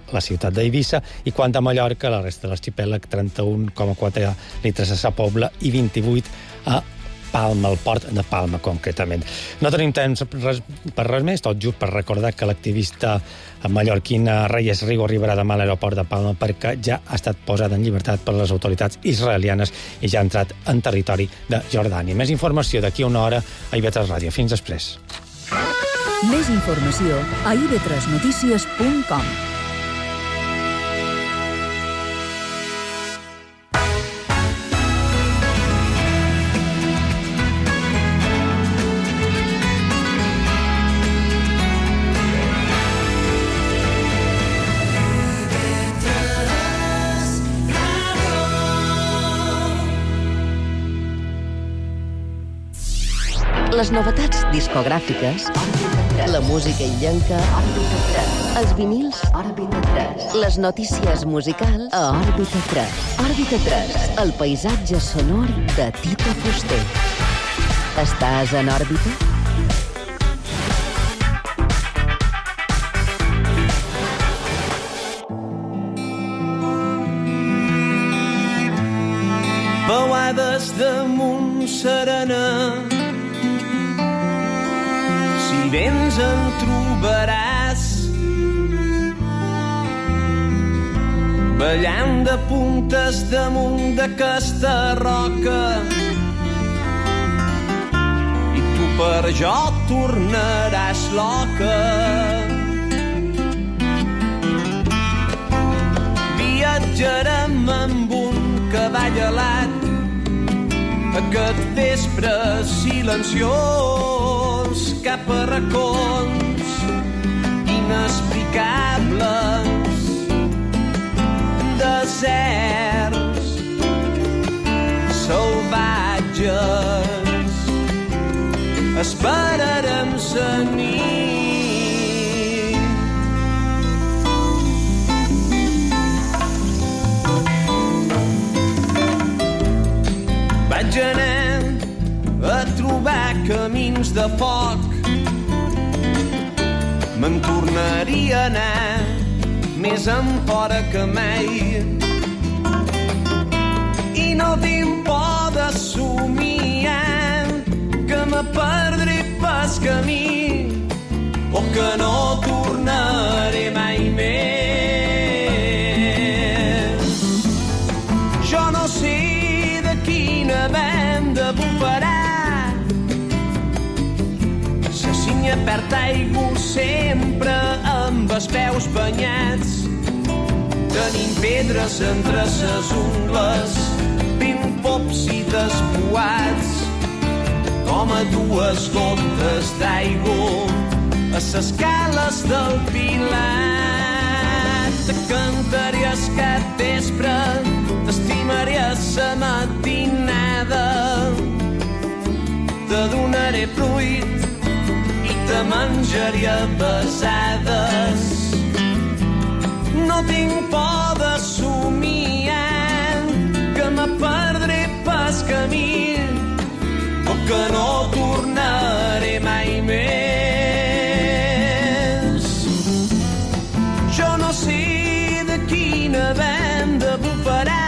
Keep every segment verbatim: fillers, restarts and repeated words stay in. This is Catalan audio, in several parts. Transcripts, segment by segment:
la ciutat d'Eivissa, i quant a Mallorca, la resta de l'arxipèlag, trenta-un coma quatre litres a Sa Pobla i vint-i-vuit a Palma, el port de Palma, concretament. No tenim temps res, per res més, tot just per recordar que l'activista mallorquina Reyes Rigo arribarà demà a l'aeroport de Palma perquè ja ha estat posat en llibertat per les autoritats israelianes i ja ha entrat en territori de Jordània. Més informació d'aquí a una hora a I V tres Ràdio. Fins després. Més informació a i ve tres notícies punt com. Les novetats discogràfiques, la música illenca, els vinils, les notícies musicals a Òrbita tres. Òrbita tres, el paisatge sonor de Tito Fuster. Estàs en òrbita? Beuades damunt serena, si vens en trobaràs, ballant de puntes damunt d'aquesta roca, i tu per jo tornaràs loca. Viatjarem amb un cavall alat aquest vespre silenciós cap a racons inexplicables, deserts salvatges. Esperarem la nit. Vaig anar a trobar camins de foc, me'n tornaria a anar més enfora que mai, i no tinc por de somiar que me perdré pas camí o que no tornaré mai més. Jo no sé de quina banda bufarà, la cinya perd aigua sempre amb els peus banyats. Tenim pedres entre ses ungles, ben pops i despoats, com a dues gotes d'aigua a ses cales del Pilar. Te cantaré el capvespre, t'estimaré a sa matinada, te donaré fruit i te menjaré a besades. No tinc por de somiar que me perdré pas camí o que no tornaré mai més. Jo no sé de quina banda bufarà,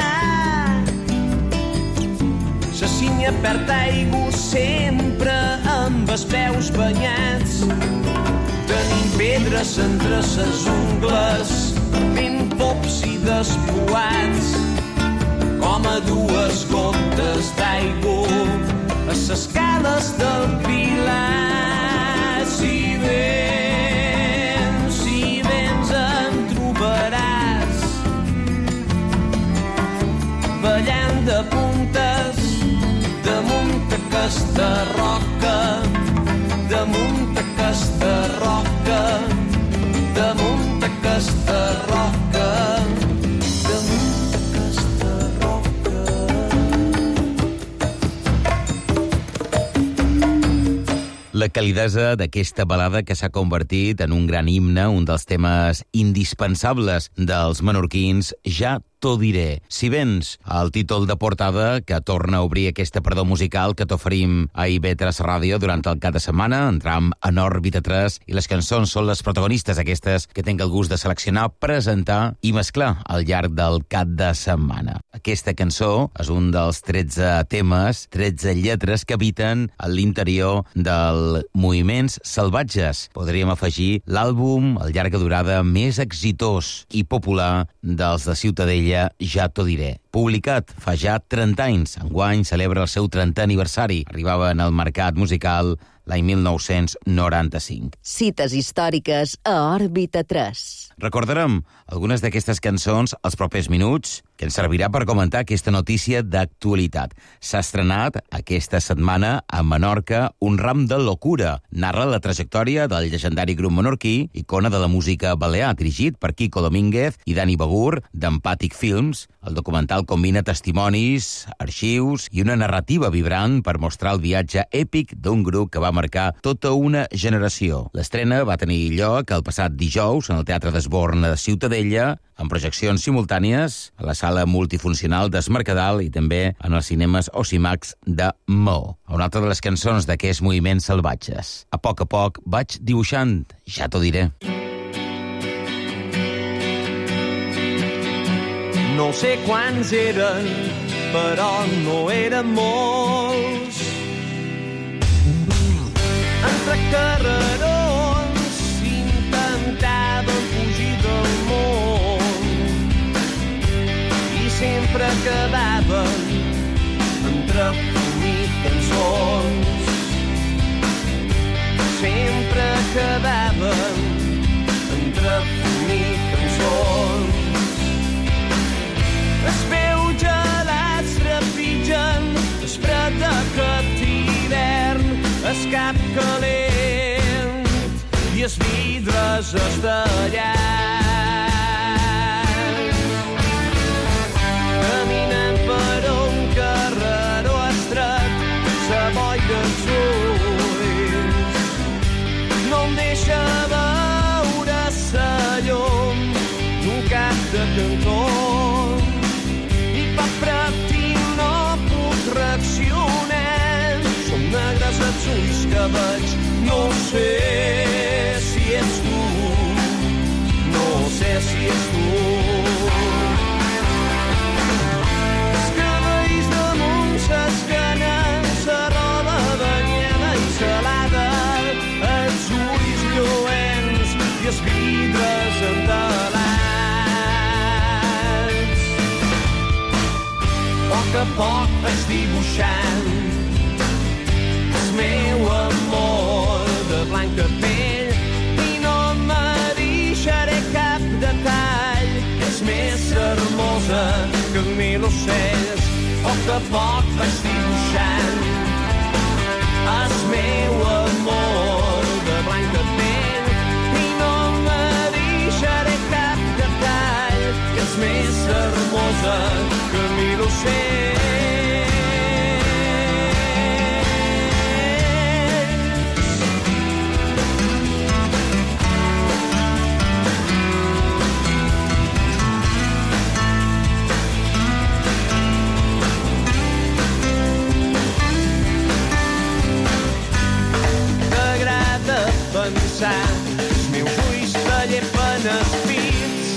la cinya perd aigua sempre amb els peus banyats. Tenim pedres entre ses ungles, ben pops i despoats, com a dues gotes d'aigua a ses cales del Pilar. Si vens, si vens em trobaràs ballant de puntes damunt aquesta roca, damunt aquesta roca, damunt aquesta roca, damunt aquesta roca. La calidesa d'aquesta balada que s'ha convertit en un gran himne, un dels temes indispensables dels menorquins, ja t'ho diré. Si vens el títol de portada que torna a obrir aquesta perdó musical que t'oferim a I V tres Ràdio durant el cap de setmana, entram en òrbita tres i les cançons són les protagonistes aquestes que tinc el gust de seleccionar, presentar i mesclar al llarg del cap de setmana. Aquesta cançó és un dels tretze temes, tretze lletres que habiten a l'interior del Moviments Salvatges. Podríem afegir l'àlbum, el llarga durada més exitós i popular dels de Ciutadella, Ja t'ho diré. Publicat fa ja trenta anys, enguany celebra el seu trentè aniversari. Arribava en el mercat musical l'any mil nou-cents noranta-cinc. Cites històriques a Òrbita tres. Recordarem algunes d'aquestes cançons els propers minuts, que ens servirà per comentar aquesta notícia d'actualitat. S'ha estrenat aquesta setmana a Menorca Un ram de locura. Narra la trajectòria del llegendari grup menorquí, icona de la música balear, dirigit per Quico Domínguez i Dani Begur, d'Empàtic Films. El documental combina testimonis, arxius i una narrativa vibrant per mostrar el viatge èpic d'un grup que va marcar tota una generació. L'estrena va tenir lloc el passat dijous en el Teatre d'Esborn de Ciutadella, amb projeccions simultànies a la sala multifuncional d'Es Mercadal i també en els cinemes Ocimax de Maó. Una altra de les cançons d'aquests Moviments Salvatges. A poc a poc vaig dibuixant, ja t'ho diré. No sé quants eren, però no eren molts. Entre carrerons intentaven fugir del món i sempre quedaven entre fum i cançons. Sempre quedaven entre fum i cançons. Es veu gelats trepitgen, es fred d'aquest hivern, es cap calent i es vidres estellats. Caminant per un carreró estret, sa boira als ulls no em deixa veure sa llum d'un cap de cantó. Negres els ulls que veig, no sé si ets tu, no sé si ets tu. Els cabells damunt s'escanen, sa roba banyada i salada, els ulls lluents i els vidres entelats. A poc a poc vaig dibuixant meu amor de blanca pell i no me deixaré cap detall. És més hermosa que mil ocells. A poc a poc vaig dibuixant el meu amor de blanca pell i no me deixaré cap detall. És més hermosa que mil ocells. Els meus ulls te llepen espits.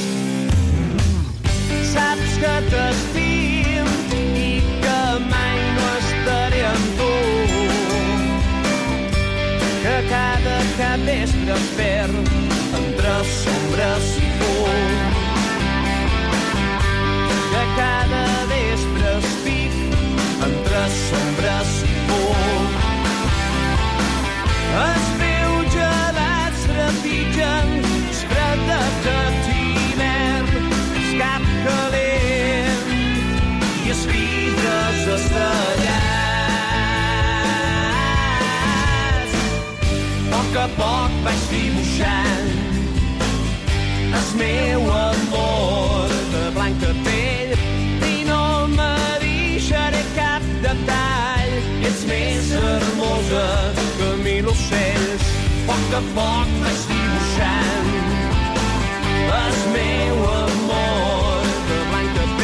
Saps que t'estim i que mai no estaré amb tu, que cada cap vespre es perd entre sombres i fum, que cada vespre estic entre sombres i fum. Es veu gelats trepitgen, es fred d'aquest hivern, es cap calent i es vidres estellats. A poc a poc vaig dibuixant el meu amor de blanca pell i no me deixaré cap detall. Ets més hermosa que mil ocells. A poc a poc vaig dibuixant el meu amor de blanca pell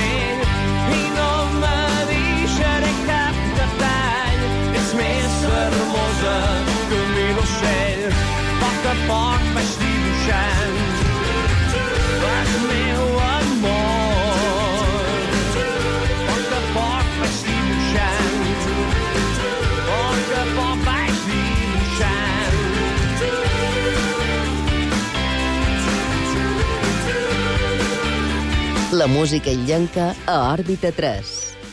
La música illenca a Òrbita tres.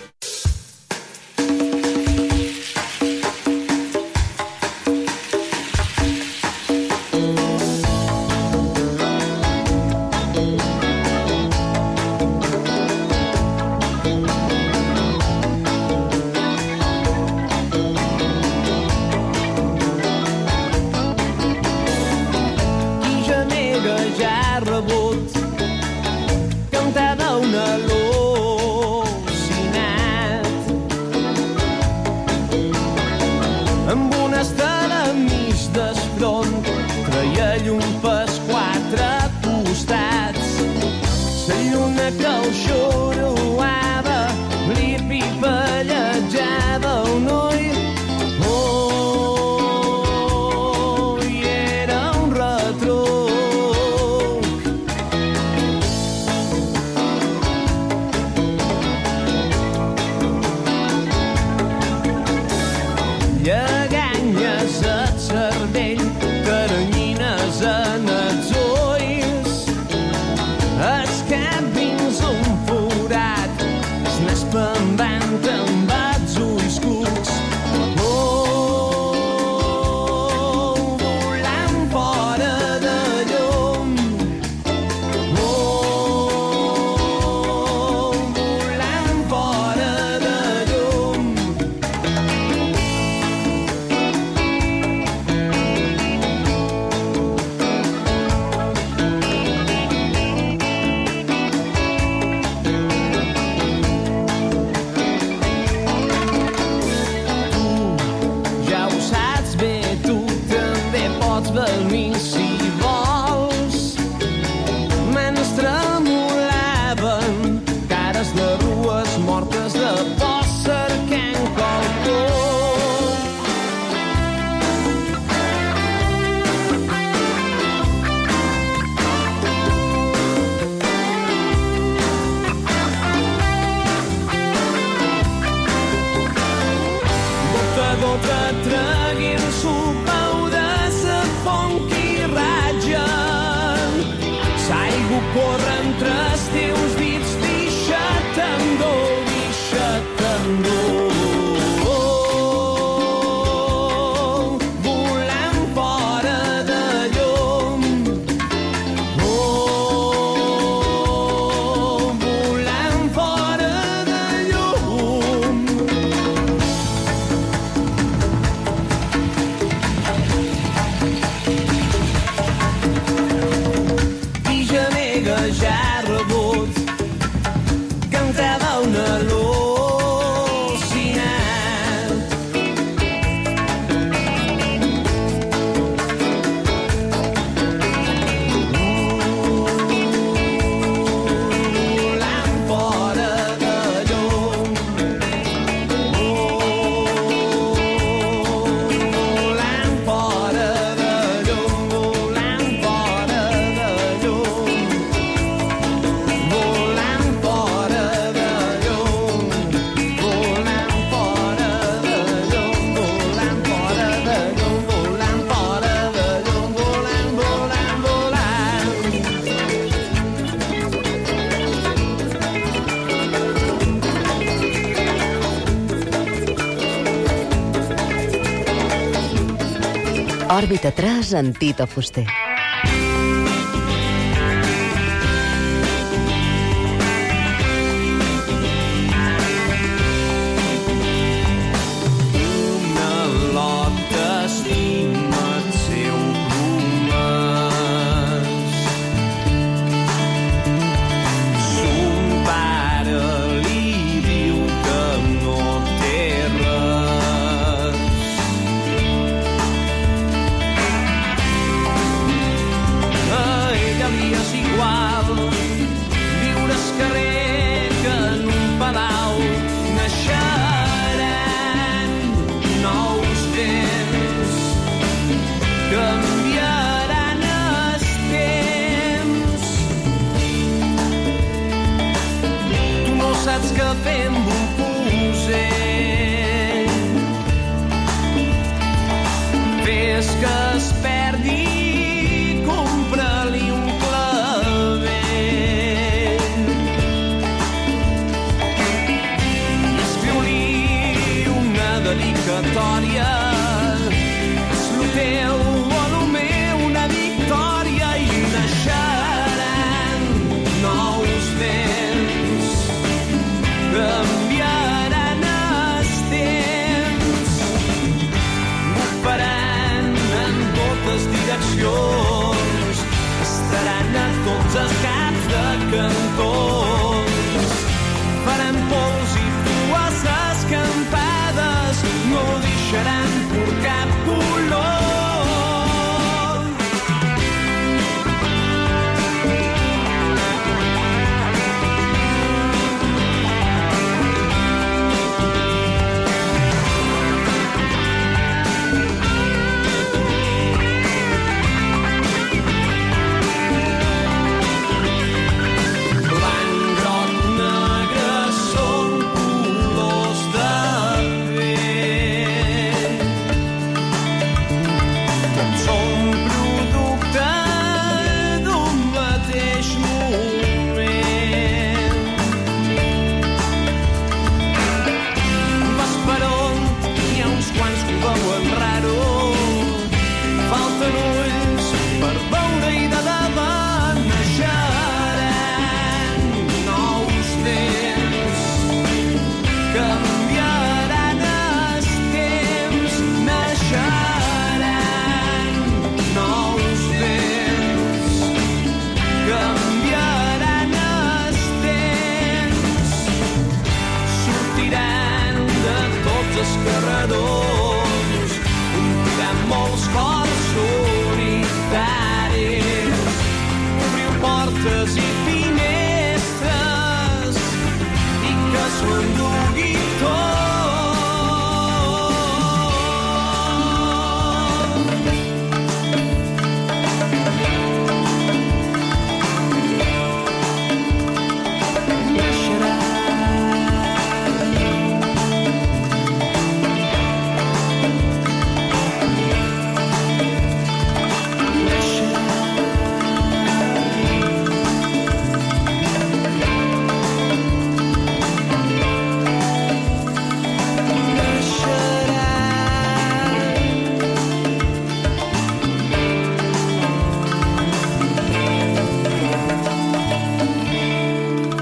Òrbita tres amb Tito Fuster.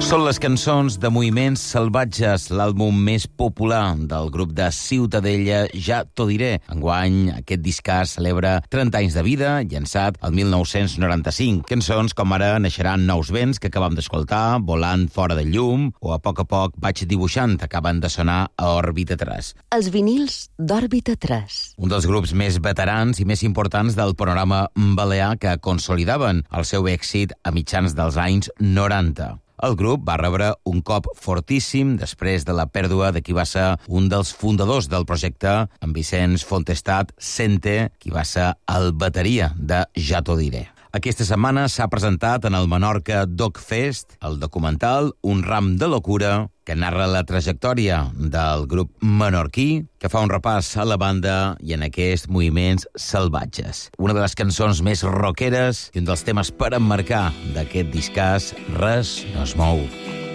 Són les cançons de Moviments Salvatges, l'àlbum més popular del grup de Ciutadella, Ja t'ho diré. Enguany, aquest discàs celebra trenta anys de vida, llançat el mil nou-cents noranta-cinc. Cançons com ara Naixeran nous vents, que acabam d'escoltar, Volant fora del llum, o A poc a poc vaig dibuixant, acaben de sonar a Òrbita tres. Els vinils d'Òrbita tres. Un dels grups més veterans i més importants del panorama balear que consolidaven el seu èxit a mitjans dels anys noranta. El grup va rebre un cop fortíssim després de la pèrdua de qui va ser un dels fundadors del projecte, en Vicenç Fontestat Sente, qui va ser el bateria de Ja t'ho diré. Aquesta setmana s'ha presentat en el Menorca Dog Fest el documental Un ram de locura, que narra la trajectòria del grup menorquí, que fa un repàs a la banda i en aquests moviments salvatges. Una de les cançons més rockeres i un dels temes per emmarcar d'aquest discàs, Res no es mou.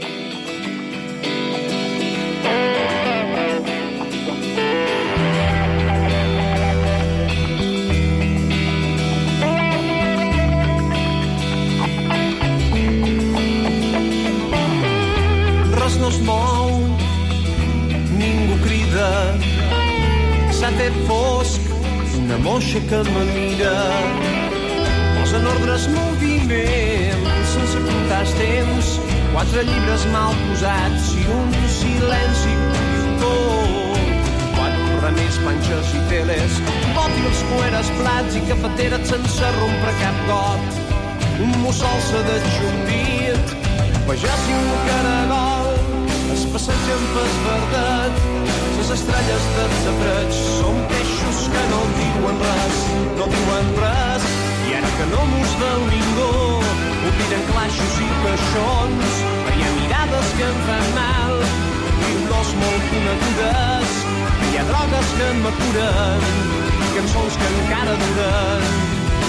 No es mou, ningú crida, s'ha fet fosc, una moixa que me mira, posa en ordres moviments, sense comptar els temps, quatre llibres mal posats i un silenci tot, quatre remers, panxes i teles, bòtils, cueres, plats i cafeteres sense rompre cap got, un mussol s'ha de xumbit, pagès i un caragol es passegen pel verdet. Les estrelles dels sabrets són peixos que no diuen res, no diuen res. I ara que no mos veu ningú, obliden claixos i caixons. Hi ha mirades que em fan mal i olors molt conegudes. Hi ha drogues que m'acuren i cançons que encara duren.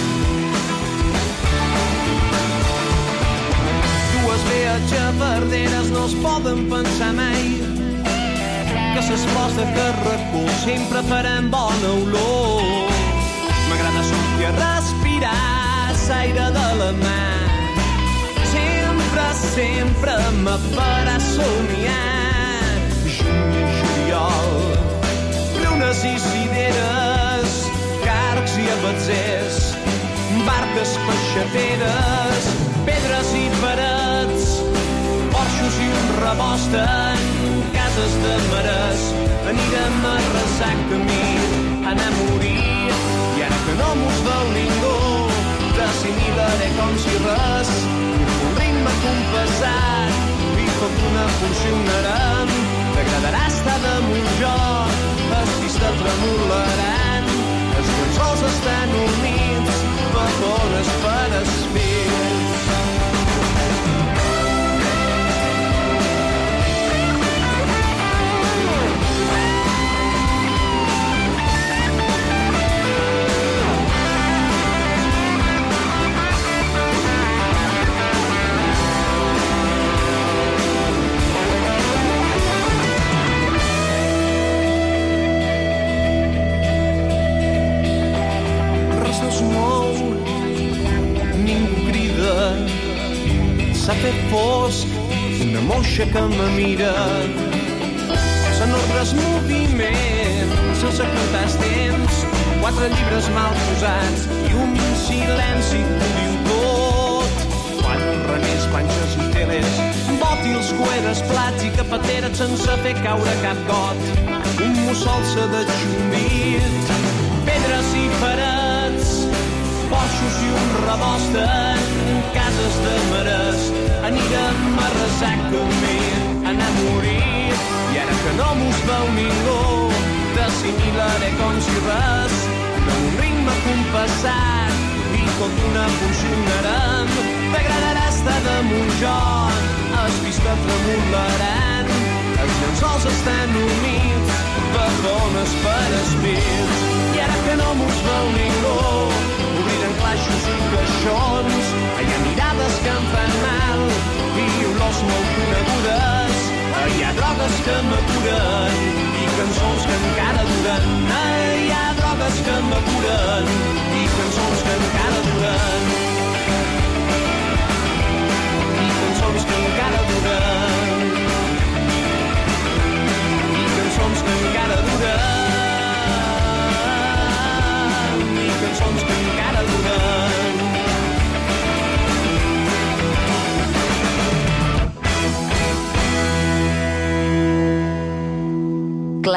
Dues viatjaverderes no es poden pensar mai que ses flors de carracol sempre faran bona olor. M'agrada sortir a respirar l'aire de la mà. Sempre, sempre me farà somiar. Juny i juliol, llunes i cireres, carcs i abatzers, barques peixateres, pedres i parets, porxos i un rebost en cases de mares. Anirem a resar camí, anar a morir. I ara que no mos veu ningú, t'assimilaré com si res. Un ritme compassat i tot una funcionarà. T'agradarà estar damunt jo, les pistes tremolaran. Els cançons estan units, vagones per espits. S'ha fet fosc, una moixa que me mira. Són ordres moviments, sense comptar els temps, quatre llibres mal posats i un silenci que diu tot. Quatre remers, panxes i teles, bòtils, cueres, plats i cafeteres sense fer caure cap got. Un mussol s'ha de xumbit, pedres i parets, porxos i un rebost en cases de mares. Anirem a resar camí, anar a morir. I ara que no mos veu ningú, t'assimilaré com si res. Un ritme compassat i tot una funcionarà. T'agradarà estar damunt jo, els vistes tremolaran. Els llençols estan units, vagones per espits. I ara que no mos veu ningú, obliden claixos i caixons. Hi ha mirades que em fan mal i olors molt conegudes. Hi ha drogues que m'acuren i cançons que encara duren. Hi ha drogues que m'acuren i cançons que encara duren. I cançons que encara duren.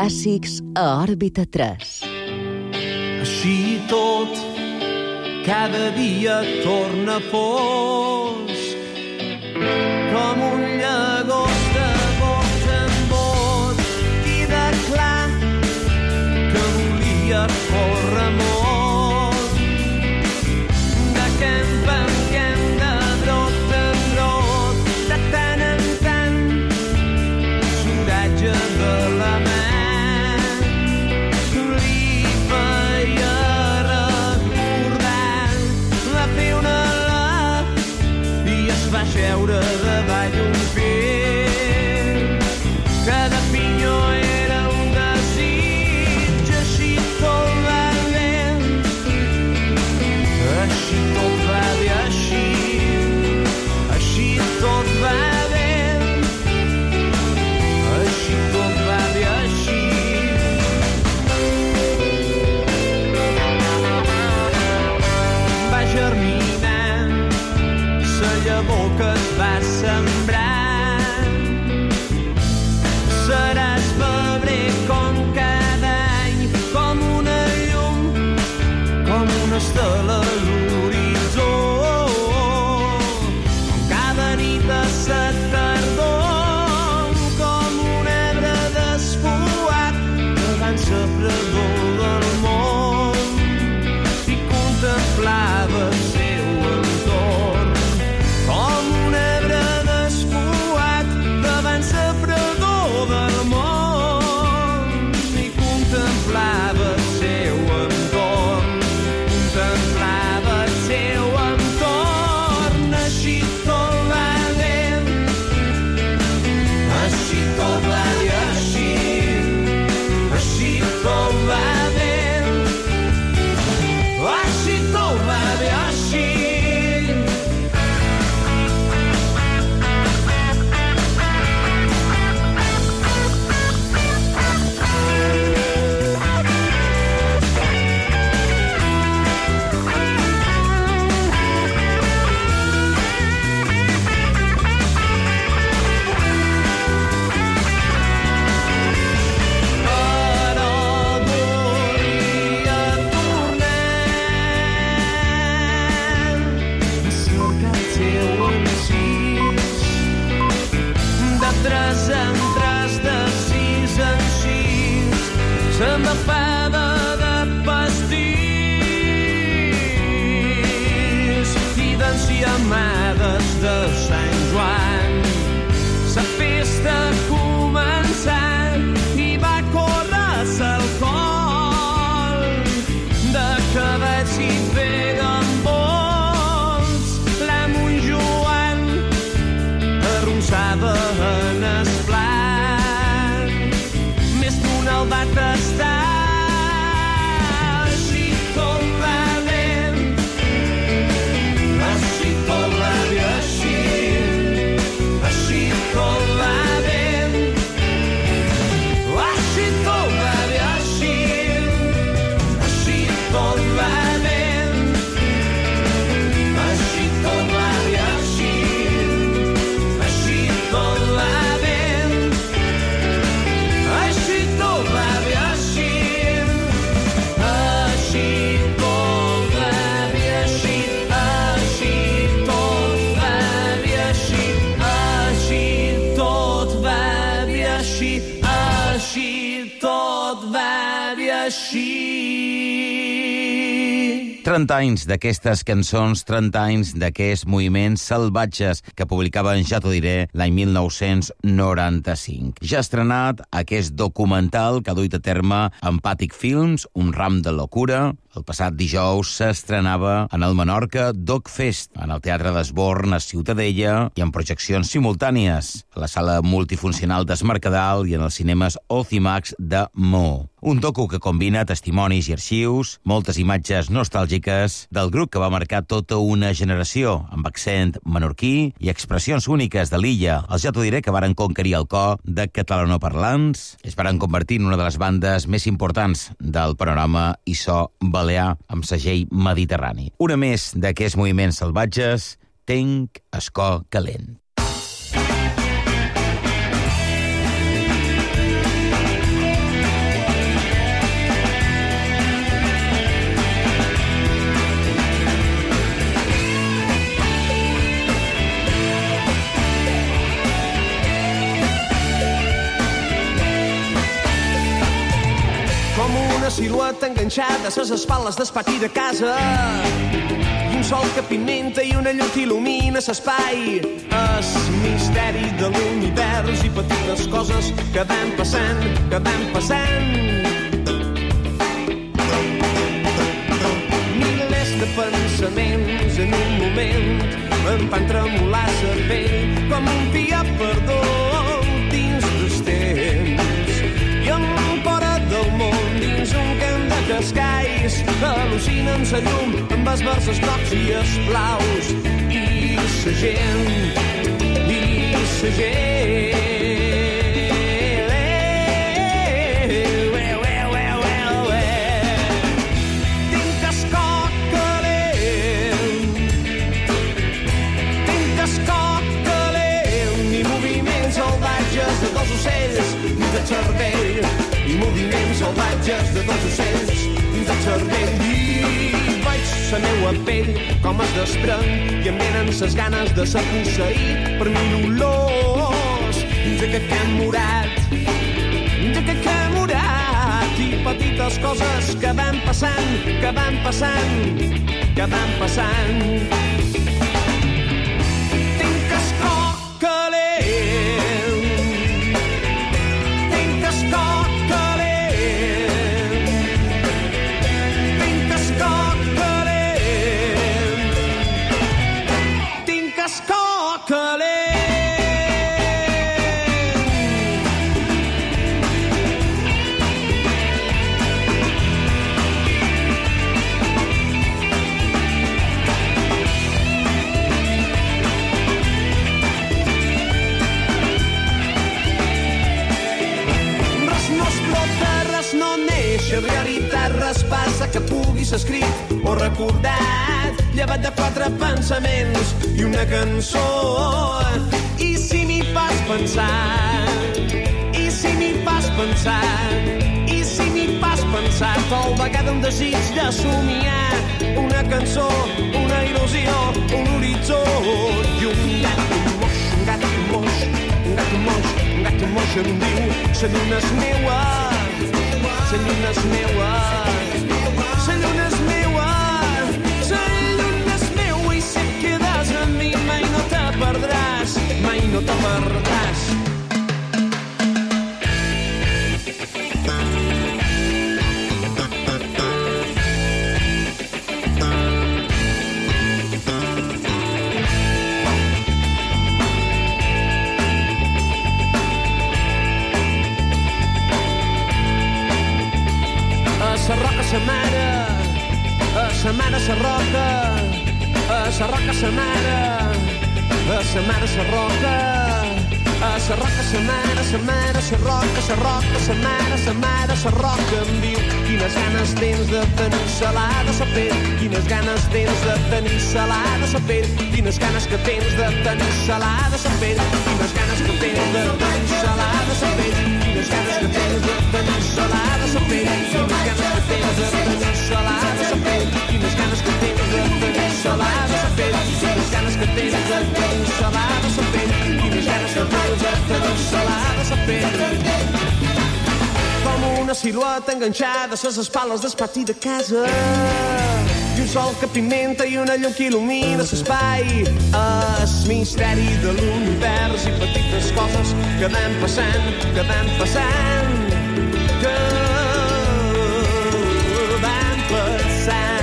clàssics a Òrbita tres. Així tot, cada dia torna fosc, com un llagost de bot en bot, i de clar que volia córrer molt, de camp en camp, de brot en brot, de tant en tant, l'oratge de la mà li feia recordar la fer una la i es va seure davall un fil. Cada pinyó era un desig, així tot va bé, així tot va bé, així, així tot va bé, així tot va bé, així. Va germinant, sa llavor que es va sembrar, seràs febrer com cada any, com una llum, com una estela a l'horitzó, com cada nit de sa tardor, com un arbre desfuat davant sa fredor del món, i contemplava el seu entorn, com un arbre desfuat davant sa fredor del món, i contemplava el seu entorn, contemplava el seu entorn. Així tot va bé, així tot va bé, així, així tot va bé, així tot va bé, així. Però volia tornar a cercar el seu encís, de tres en tres, de sis en sis, s'embafava de pastís i d'enciamades de Sant Joan. Sa festa començà i va córrer-se el col, de cavalls i peguen vols. L'amo Joan arronsava en es plat, més d'un el va tastar. Així tot va bé, així tot va bé, així, així tot va bé, així tot va bé, així, així tot va bé, així tot va bé, així, així tot va bé, així tot va bé, així, així tot va bé, així, així tot va bé, així, així tot va bé, així, així tot va bé, així. trenta anys d'aquestes cançons, trenta anys d'aquests moviments salvatges que publicaven Ja t'ho diré l'any mil nou-cents noranta-cinc. Ja ha estrenat aquest documental que ha duit a terme Empàtic Films, Un ram de locura. El passat dijous s'estrenava en el Menorca Dogfest, en el Teatre d'Esborn a Ciutadella i en projeccions simultànies a la sala multifuncional d'Es Mercadal i en els cinemes Ocimax de Mo. Un docu que combina testimonis i arxius, moltes imatges nostàlgiques del grup que va marcar tota una generació, amb accent menorquí i expressions úniques de l'illa. Els Ja t'ho diré que varen conquerir el cor de catalanoparlants, es varen convertir en una de les bandes més importants del panorama i so balear amb segell mediterrani. Una més d'aquests moviments salvatges, Tenc escó calent. una silueta enganxada a les espatles del pati de casa. I un sol que pimenta i una llum que il·lumina l'espai. El misteri de l'univers i petites coses que van passant, que van passant. Milers de pensaments en un moment em van tremolar el cervell com un dia perdó dins dels temps. I em fora del món dins un camp de cascais al·lucinen la llum amb els verds, els grocs i els blaus. I la gent, i la gent. Cervell i moviments salvatges de dos ocells dins el cervell. I veig la meua pell com es desprèn i em venen ses ganes de ser posseït per mil olors dins aquest camp morat, dins aquest camp morat. I petites coses que van passant, que van passant, que van passant. Tinc el cor calent, realitat, res passa que pugui ser escrit o recordat, llevat de quatre pensaments i una cançó. I si m'hi fas pensar, i si m'hi fas pensar, i si m'hi fas pensar, tal vegada un desig de somiar una cançó, una il·lusió, un horitzó. I un gat moix, un gat moix, un gat moix, un gat moix em diu, la lluna és meua, la lluna és meua, la lluna és meua, la lluna és meua, i si et quedes amb mi mai no te perdràs, mai no te perdràs. sa roca sa mare, sa mare sa roca, sa roca sa mare, sa mare sa roca, sa roca sa mare, sa mare sa roca, sa roca sa mare, sa mare sa roca em diu quines ganes tens de tenir salada sa pell, quines ganes tens de tenir salada sa pell, quines ganes que tens de tenir salada sa pell, quines ganes que tens de tenir salada sa pell, quines ganes que tens de tenir salada sa pell, quines ganes que tens de tenir salada sa pell, quines ganes que tens de tenir salada sa pell, quines ganes que tens de tenir salada sa pell, quines ganes que tens de tenir salada sa pell. Com una silueta enganxada a les espatles del pati de casa, i un sol que pimenta i una llum que il·lumina l'espai. El misteri de l'univers i petites coses que van passant, que van passant, que van passant.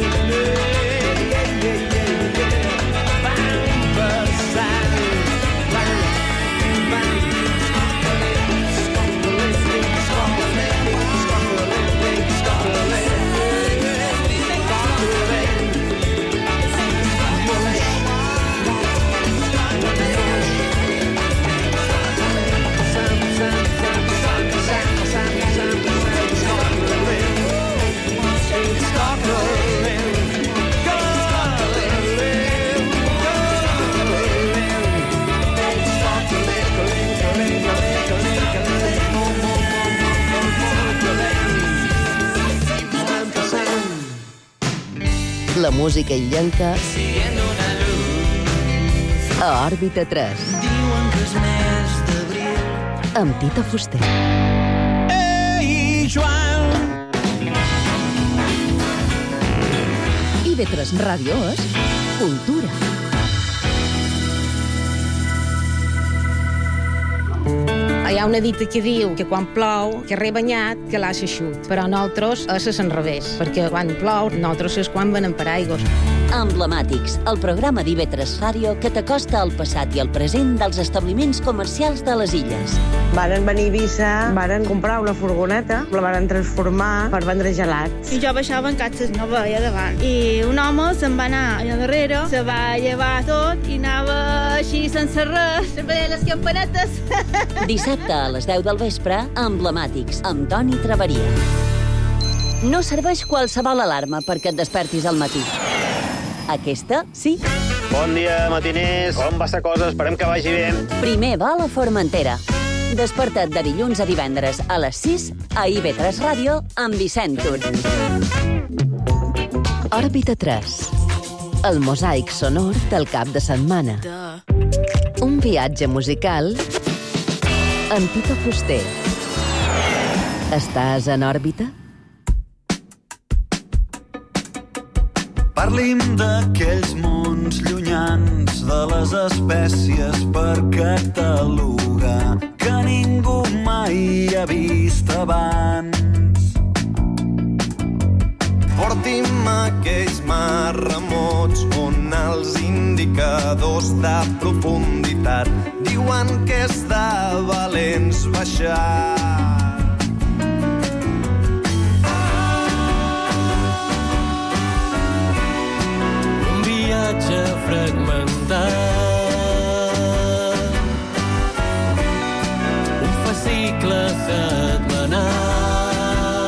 La música illenca a Òrbita tres. Diuen que és mes d'abril. Amb Tita Fuster. Ei, Joan, I V tres Ràdio és cultura. Hi ha una dita que diu que quan plou, que re banyat, que l'ha s'eixut. Però nosaltres és a l'enrevés, perquè quan plou, nosaltres és quan venen paraigües. Emblemàtics, el programa d'I V tres Ràdio que t'acosta al passat i al present dels establiments comercials de les illes. Varen venir a Eivissa, varen comprar una furgoneta, la varen transformar per vendre gelats. I jo baixava en catxes, no veia davant. I un home se'n va anar allà darrere, se va llevar tot i anava així sense res, veia les campanetes. Dissabte a les deu del vespre, Emblemàtics, amb Toni Traveria. No serveix qualsevol alarma perquè et despertis al matí. Aquesta, sí. Bon dia, matiners. Com va la cosa? Esperem que vagi bé. Primer vol a Formentera. Desperta't de dilluns a divendres a les sis a I V tres Ràdio amb Vicent Tur. Òrbita tres. El mosaic sonor del cap de setmana. Un viatge musical amb Tito Fuster. Estàs en òrbita? Parlim d'aquells mons llunyans, de les espècies per catalogar, que ningú mai ha vist abans. Porti'm aquells mars remots on els indicadors de profunditat diuen que és de valents baixar. Viatge fragmentat, un fascicle setmanal.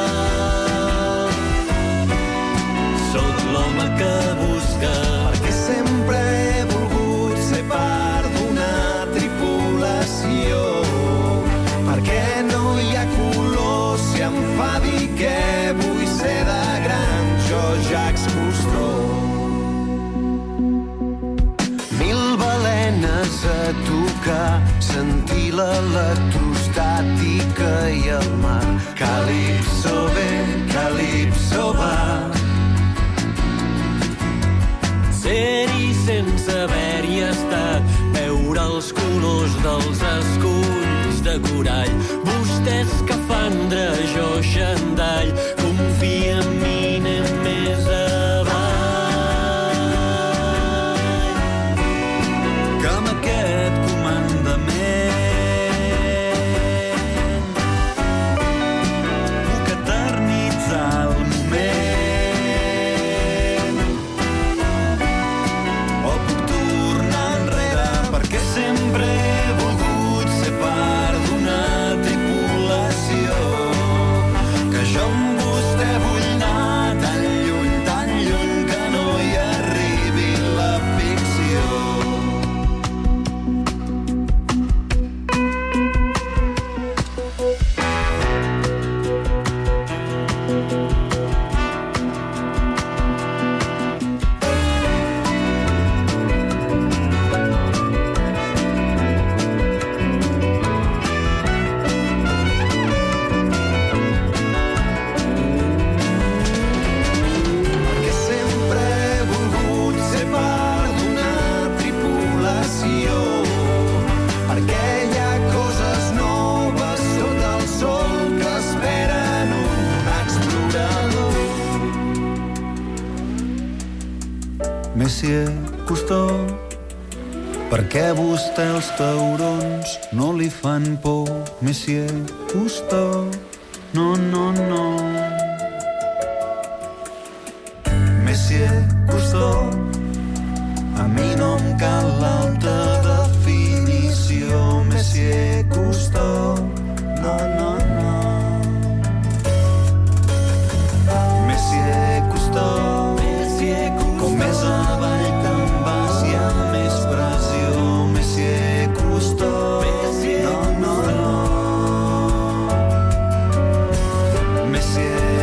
Soc l'home que busca, perquè sempre he volgut ser part d'una tripulació, perquè no hi ha color si em fa dir que vull ser de gran jo, Jacques Cousteau. A tocar, sentir l'electrostàtica i el mar. Calipso ve, calipso va. Ser-hi sense haver-hi estat, veure els colors dels esculls de corall. Vostè escafandra, jo xandall, confia en mi, anem més avall. Monsieur Cousteau, per què vostè els taurons no li fan por? Monsieur Cousteau, no, no, no. Monsieur Cousteau, a mi no em cal l'alta definició. Monsieur Cousteau, no, no, no. Monsieur Cousteau, com més avall te'n vas hi ha més pressió. Monsieur Cousteau, no, no, no. Monsieur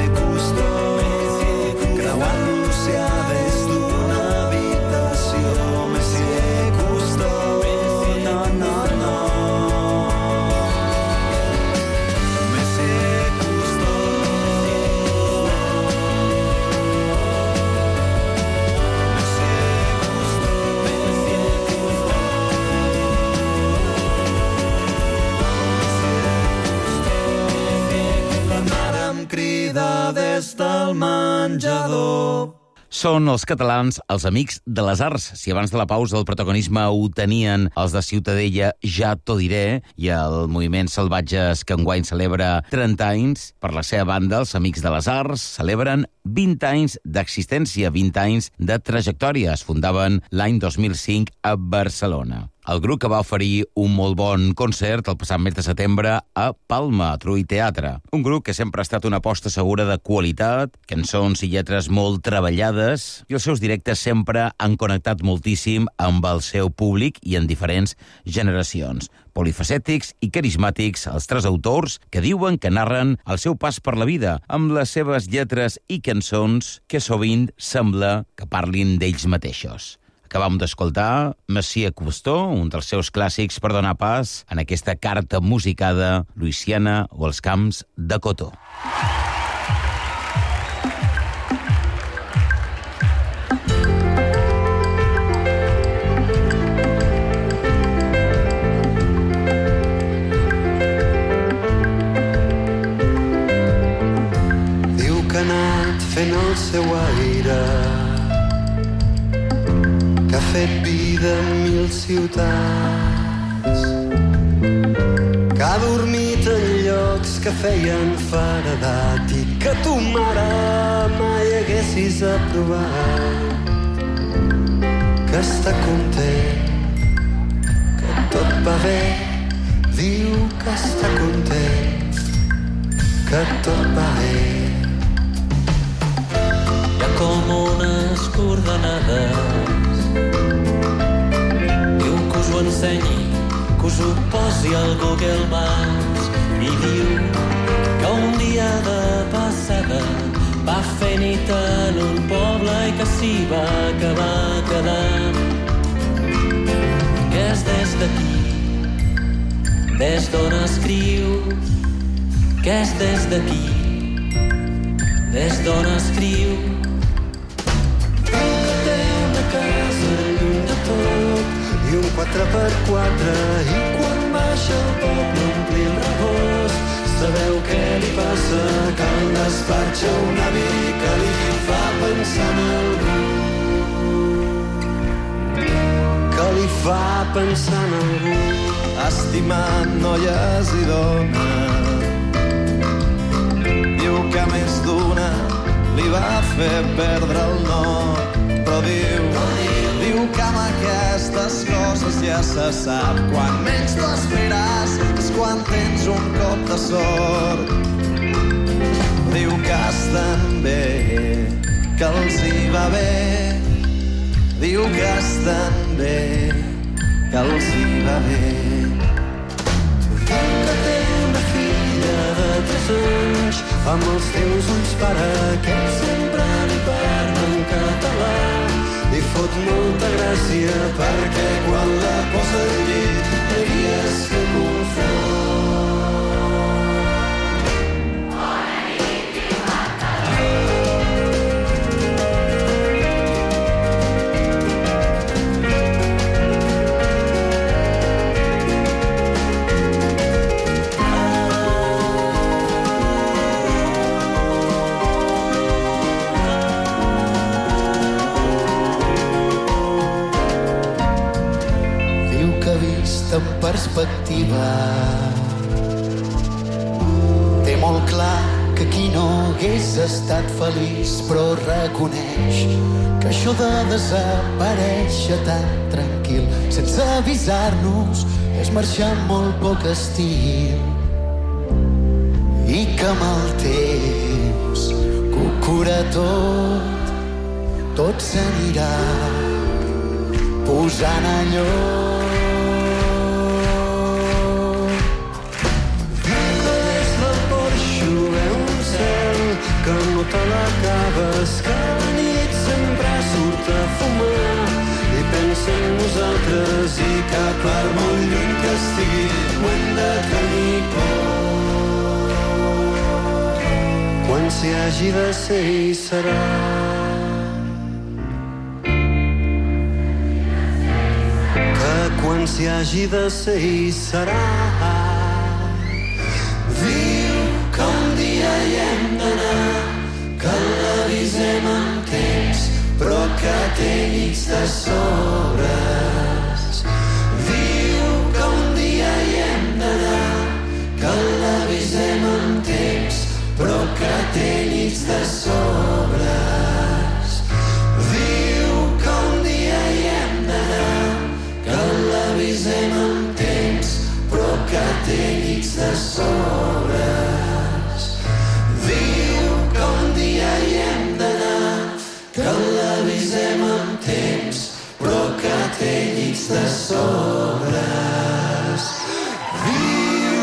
festa al menjador. Són els catalans els amics de les arts. Si abans de la pausa el protagonisme ho tenien els de Ciutadella, ja t'ho diré, i el moviment Salvatges, que enguany celebra trenta anys, per la seva banda, els Amics de les Arts celebren vint anys d'existència, vint anys de trajectòria. Es fundaven l'any dos mil cinc a Barcelona. El grup que va oferir un molt bon concert el passat mes de setembre a Palma, Trull Teatre. Un grup que sempre ha estat una aposta segura de qualitat, cançons i lletres molt treballades, i els seus directes sempre han connectat moltíssim amb el seu públic i en diferents generacions. Polifacètics i carismàtics, els tres autors que diuen que narren el seu pas per la vida amb les seves lletres i cançons que sovint sembla que parlin d'ells mateixos. Acabam d'escoltar Monsieur Cousteau, un dels seus clàssics per donar pas en aquesta carta musicada Louisiana o els camps de cotó. Diu que ha anat fent el seu aire, que ha fet vida en mil ciutats, que ha dormit en llocs que feien feredat i que tu, mare, mai haguessis aprovat. Que està content, que tot va bé, diu que està content, que tot va bé. Hi ha com unes coordenades, diu que us ho ensenyi, que us ho posi al Google Maps, i diu que un dia de passada va fer nit en un poble i que s'hi va acabar quedant. Que és des d'aquí, des d'on escriu, que és des d'aquí, des d'on escriu. Casa lluny de tot i un quatre per quatre, i quan baixa el poble omplir el rebost. Sabeu què li passa? Que el despatxa un avi que li fa pensar en algú, que li fa pensar en algú. Estimant noies i dones, diu que més d'una li va fer perdre el nord. Però diu, diu que amb aquestes coses ja se sap. Quan menys t'ho esperàs és quan tens un cop de sort. Diu que estan bé, que els hi va bé. Diu que estan bé, que els hi va bé. Diu que té una filla de tres anys, amb els teus ulls, pare, que sempre li parla en català. I fot molta gràcia perquè quan la posa al llit hi dies que confon. En perspectiva té molt clar que aquí no hagués estat feliç, però reconeix que això de desaparèixer tan tranquil sense avisar-nos és marxar amb molt poc estil, i que amb el temps que ho cura tot, tot s'anirà posant a lloc. Que no te l'acabes, que la nit sempre surt a fumar i pensa en nosaltres, i que per molt lluny que estigui ho hem de tenir por. Quan s'hi hagi de ser hi serà. Que quan s'hi hagi de ser hi serà. Diu que un dia hi hem d'anar, que però que té llits de sobres. Diu que un dia hi hem d'anar, que l'avisem amb temps, però que té llits de sobres. Diu que un dia hi hem d'anar, que l'avisem amb temps, però que té llits de sobres. Diu que un dia hi hem d'anar, que l'avisem amb temps, però que té llits de sobres. Diu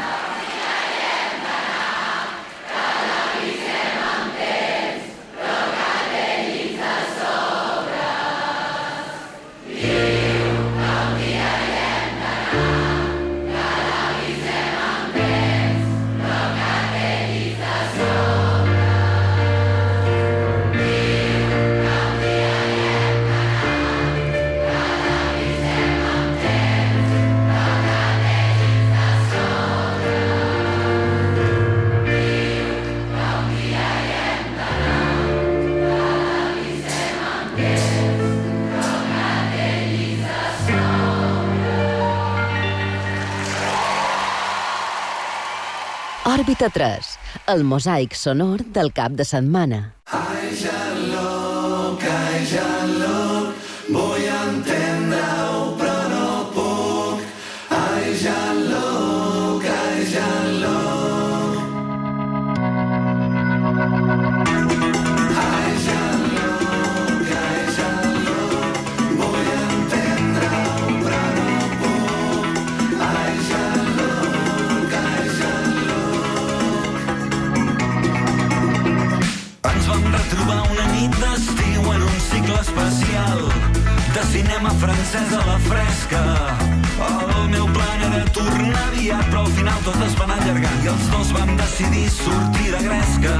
Òrbita tres, el mosaic sonor del cap de setmana. Ai, Jean-Luc, ai, Jean-Luc, vull entendre-ho però no puc. Ai, Jean-Luc, ai, Jean-Luc. Ai, Jean-Luc, ai, Jean-Luc, vull entendre-ho però no puc. Ai, Jean-Luc, ai, ens vam retrobar una nit d'estiu en un cicle especial de cinema francès a la fresca. El meu plan era tornar aviat, però al final tot es va anar allargant i els dos vam decidir sortir de gresca.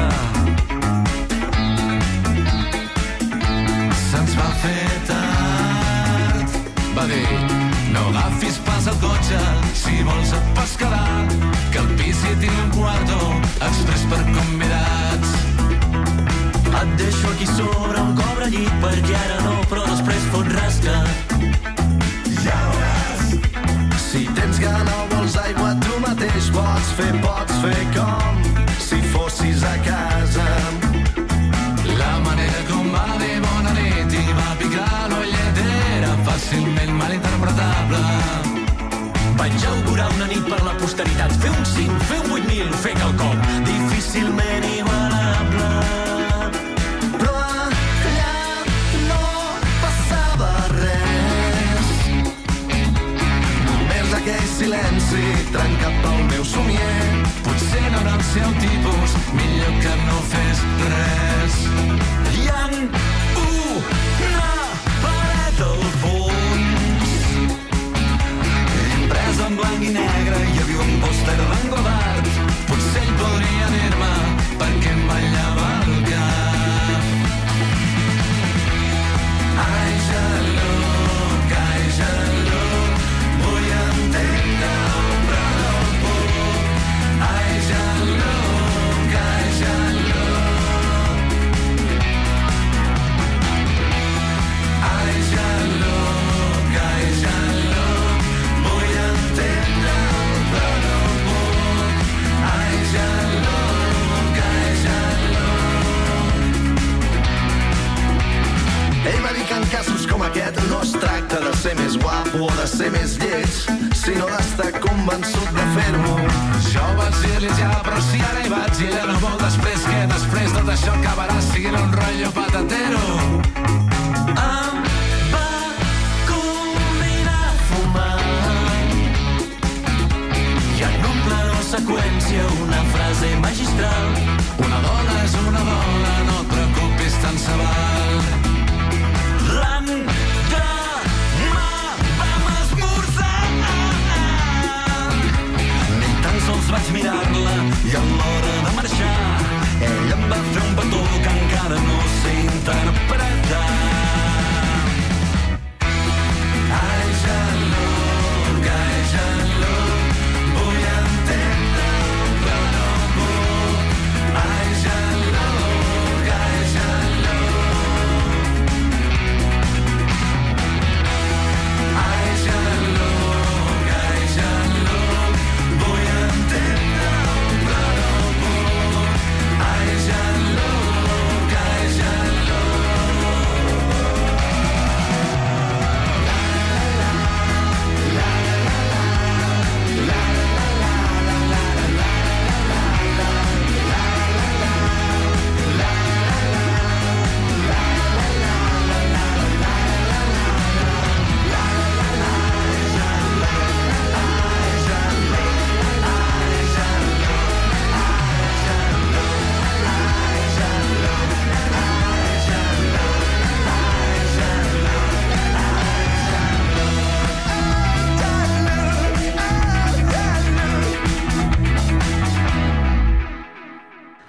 Se'ns va fer tard. Va dir, no agafis pas el cotxe, si vols et pots quedar, que al pis hi tinc un quarto express per convidats. Et deixo aquí sobre un cobre llit perquè ara no, però després fot rasca. Ja veuràs. Si tens gana o vols aigua tu mateix pots fer, pots fer com si fossis a casa. La manera com va dir bona nit i va picar l'ullet era fàcilment malinterpretable. Vaig augurar una nit per la posteritat, fer un cinc, fer un vuit mil, fer quelcom difícilment igualable. Aquell silenci trencat pel meu somier. Potser no era el seu tipus, millor que no fes res. Hi ha una paret al fons, imprès en blanc i negre, hi havia un pòster d'en Godard. Potser ell podria dir-me per què em ballava el cap. Ai, Jean-Luc, ai, Jean-Luc, vull entendre-ho però no puc. Ai, Jean-Luc, ai, Jean-Luc. Ai, Jean-Luc, ai, Jean-Luc, vull entendre-ho però no puc. Ai, Jean-Luc, ai, Jean-Luc. Ell va dir que en casos com aquest no es tracta de ser més guapo o de ser més lleig, sinó d'estar convençut de fer-ho. Jo vaig dir-li ja, però si ara hi vaig i ella no vol després que després tot això acabarà siguent un rotllo patatero. Em va convidar a fumar i en un plano seqüència una frase magistral. Una dona és una dona, no et preocupis, tant se val. L'endemà vam esmorzar, ni tan sols vaig mirar-la i a l'hora de marxar ell em va fer un petó que encara no sé interpretar. Ai, Jean-Luc, ai, Jean-Luc, vull entendre-ho però no puc. Ai, Jean-Luc, ai, Jean-Luc.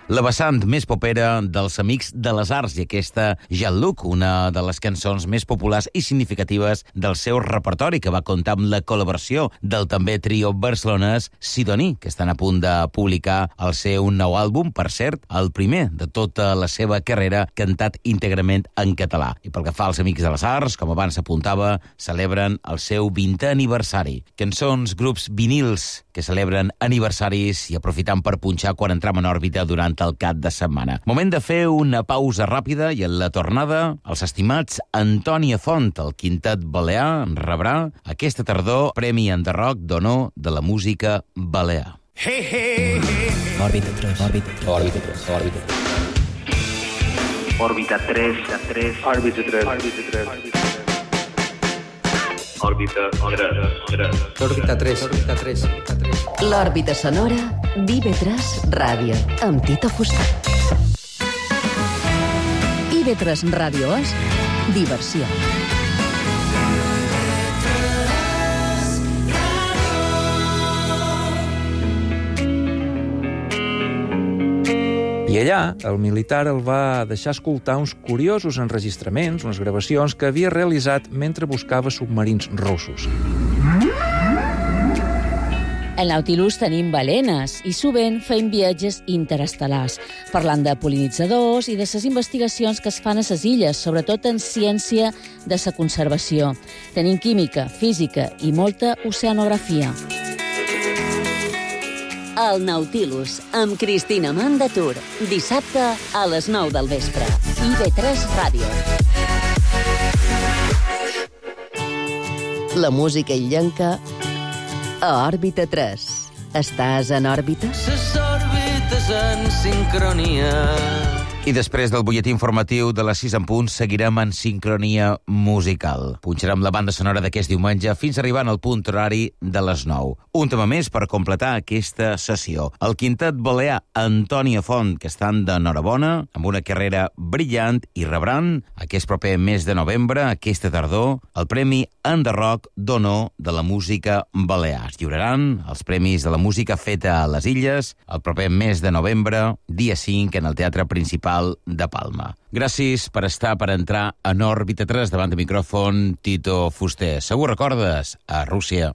la vessant més popera dels Amics de les Arts, i aquesta Jean-Luc, una de les cançons més populars i significatives del seu repertori, que va comptar amb la col·laboració del també trio barcelonès Sidoní, que estan a punt de publicar el seu nou àlbum, per cert, el primer de tota la seva carrera cantat íntegrament en català. I pel que fa als Amics de les Arts, com abans s'apuntava, celebren el seu vintè aniversari. Cançons, grups, vinils que celebren aniversaris i aprofitant per punxar quan entram en òrbita durant el cap de setmana. Moment de fer una pausa ràpida i en la tornada, els estimats Antònia Font, el Quintet Balear, rebrà aquesta tardor Premi Enderroc d'Honor de la Música Balear. Hey, hey, hey. Òrbita tres, òrbita tres, òrbita tres, òrbita tres. Òrbita tres, tres, òrbita tres, òrbita tres. Òrbita tres, òrbita tres, òrbita tres. L'òrbita sonora d'I V tres Ràdio, amb Tito Fuster. I V tres Ràdio és diversió. I allà, el militar el va deixar escoltar uns curiosos enregistraments, unes gravacions que havia realitzat mentre buscava submarins russos. Al Nautilus tenim balenes i sovint feim viatges interestel·lars, parlant de pol·linitzadors i de les investigacions que es fan a les illes, sobretot en ciència de la conservació. Tenim química, física i molta oceanografia. El Nautilus, amb Cristina Mandatur, dissabte a les nou del vespre. I V tres Ràdio. La música illenca a Òrbita tres. Estàs en òrbita? Les òrbites en sincronia. I després del butlletí informatiu de les sis en punt, seguirem en sincronia musical. Punxarem la banda sonora d'aquest diumenge fins arribant al punt horari de les nou. Un tema més per completar aquesta sessió. El Quintet Balear Antònia Font, que estan d'enhorabona, amb una carrera brillant, i rebran aquest proper mes de novembre, aquesta tardor, el Premi Enderroc d'Honor de la Música Balear. Es lliuraran els Premis de la Música feta a les Illes el proper mes de novembre, dia cinc, en el Teatre Principal de Palma. Gràcies per estar, per entrar en Òrbita tres davant de micròfon, Tito Fuster. Segur recordes, a Rússia.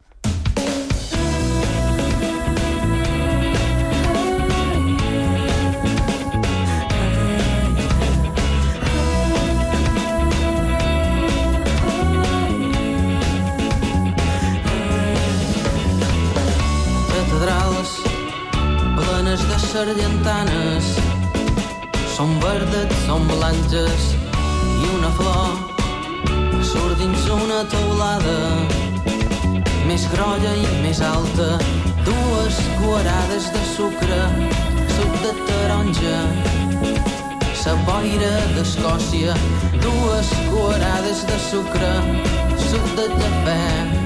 Catedrals plenes de sargentanes, són verdes, són blanques, i una flor surt dins una teulada més grolla i més alta. Dues cuarades de sucre, suc de taronja, sa boira d'Escòcia. Dues cuarades de sucre, suc de cafè,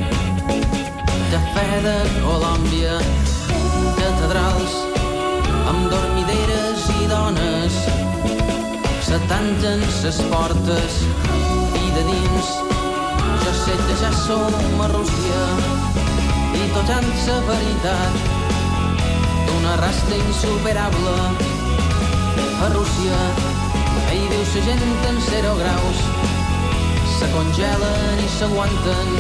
cafè de Colòmbia. Catedrals amb dormideres i dones, se tanquen ses portes i de dins jo sé que ja som a Rússia i tots han sa veritat d'una rasta insuperable. A Rússia hi viu sa gent en zero graus, se congelen i s'aguanten.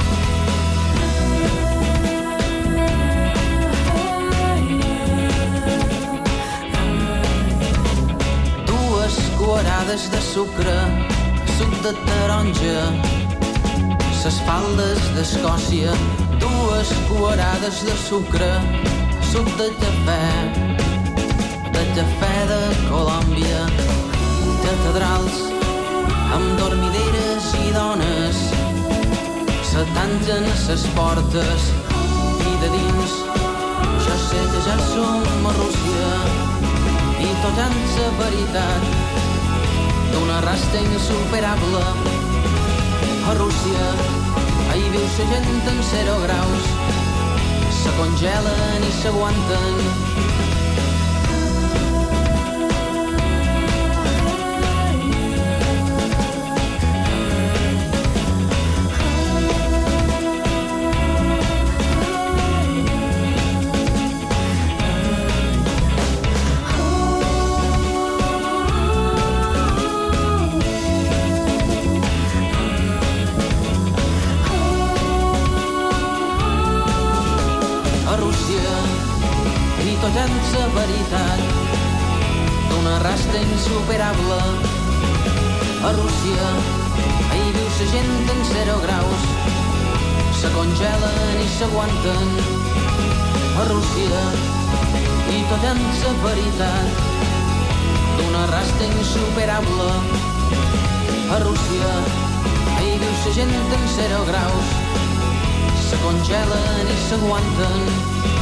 Cuarades de sucre, suc de taronja, ses faldes d'Escòcia. Dues cuarades de sucre, suc de cafè, de cafè de Colòmbia. Catedrals amb dormideres i dones, se tanquen ses portes i de dins jo sé que ja som a Rússia i tots han sa veritat d'una rasta insuperable. A Rússia hi viu sa gent en zero graus, se congelen i s'aguanten. Rússia i tot en sa veritat d'una rasta insuperable. A Rússia hi viu sa gent en zero graus, se congelen i s'aguanten. A Rússia i tot en sa veritat d'una rasta insuperable. A Rússia hi viu sa gent en zero graus, se congelen i s'aguanten.